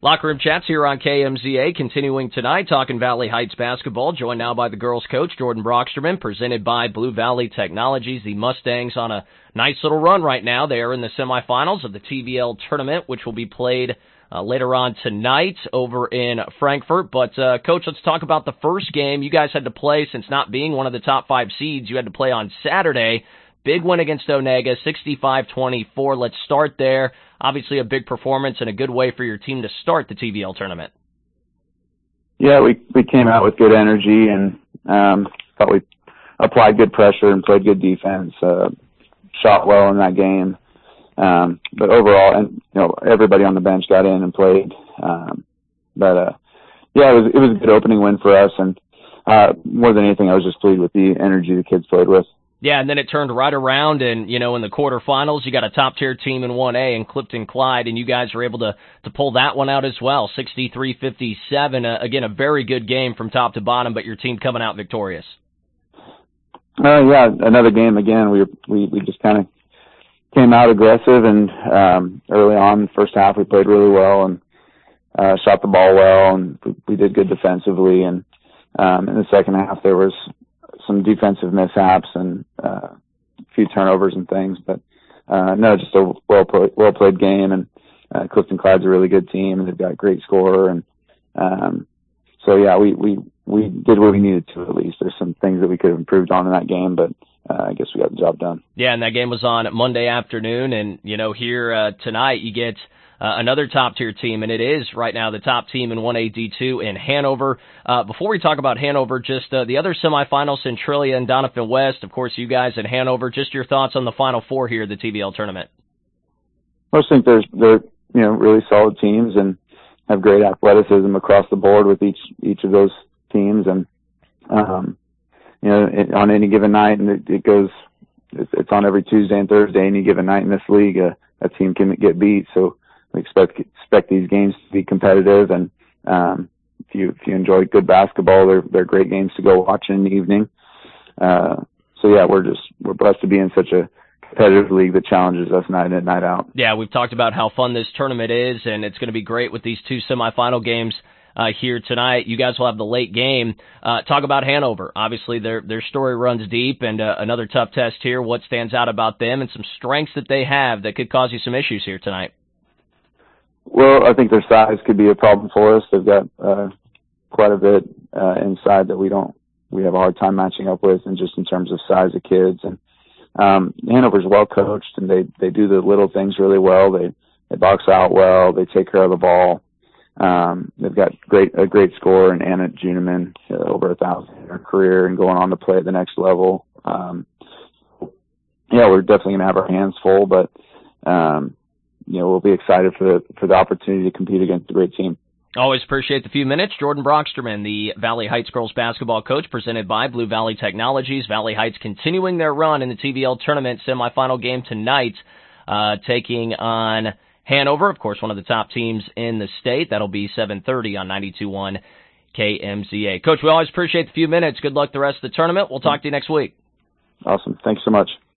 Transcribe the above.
Locker Room Chats here on KMZA, continuing tonight, talking Valley Heights basketball, joined now by the girls' coach, Jordan Brocksterman, presented by Blue Valley Technologies. The Mustangs on a nice little run right now. They are in the semifinals of the TVL tournament, which will be played later on tonight over in Frankfort. But, Coach, let's talk about the first game. You guys had to play, since not being one of the top 5 seeds, you had to play on Saturday. Big win against Onega, 65-24. Let's start there. Obviously a big performance and a good way for your team to start the TVL tournament. Yeah, we came out with good energy and thought we applied good pressure and played good defense, shot well in that game. But overall, and everybody on the bench got in and played. Yeah, it was a good opening win for us, and more than anything, I was just pleased with the energy the kids played with. Yeah, and then it turned right around, and, in the quarterfinals, you got a top-tier team in 1A in Clifton Clyde, and you guys were able to pull that one out as well, 63-57. Again, a very good game from top to bottom, but your team coming out victorious. Yeah, another game again. We just kind of came out aggressive, and early on, first half, we played really well and shot the ball well, and we did good defensively. And in the second half, there was some defensive mishaps and a few turnovers and things, but no, just a well played game. And Clifton Clyde's a really good team, and they've got a great scorer. And so yeah, we did what we needed to. At least there's some things that we could have improved on in that game, but I guess we got the job done. Yeah, and that game was on Monday afternoon, and here tonight you get another top-tier team, and it is right now the top team in 1AD2 in Hanover. Before we talk about Hanover, just the other semifinals, Centralia and Doniphan West. Of course, you guys at Hanover. Just your thoughts on the Final Four here, the TVL tournament. I just think they're really solid teams and have great athleticism across the board with each of those teams, and on any given night, and it's on every Tuesday and Thursday. Any given night in this league, a team can get beat. So we expect these games to be competitive, and if you enjoy good basketball, they're great games to go watch in the evening. So yeah, we're blessed to be in such a competitive league that challenges us night in, night out. Yeah, we've talked about how fun this tournament is, and it's going to be great with these 2 semifinal games here tonight. You guys will have the late game. Talk about Hanover. Obviously, their story runs deep, and another tough test here. What stands out about them and some strengths that they have that could cause you some issues here tonight? Well, I think their size could be a problem for us. They've got quite a bit inside that we have a hard time matching up with, and just in terms of size of kids. And Hanover's well coached, and they do the little things really well. They box out well. They take care of the ball. They've got a great scorer in Anna Juneman, over 1,000 in her career and going on to play at the next level. Yeah, we're definitely going to have our hands full, but we'll be excited for the opportunity to compete against a great team. Always appreciate the few minutes. Jordan Brocksterman, the Valley Heights girls basketball coach, presented by Blue Valley Technologies. Valley Heights continuing their run in the TVL tournament, semifinal game tonight, taking on Hanover, of course, one of the top teams in the state. That'll be 7:30 on 92.1 KMZA. Coach, we always appreciate the few minutes. Good luck the rest of the tournament. We'll talk to you next week. Awesome. Thanks so much.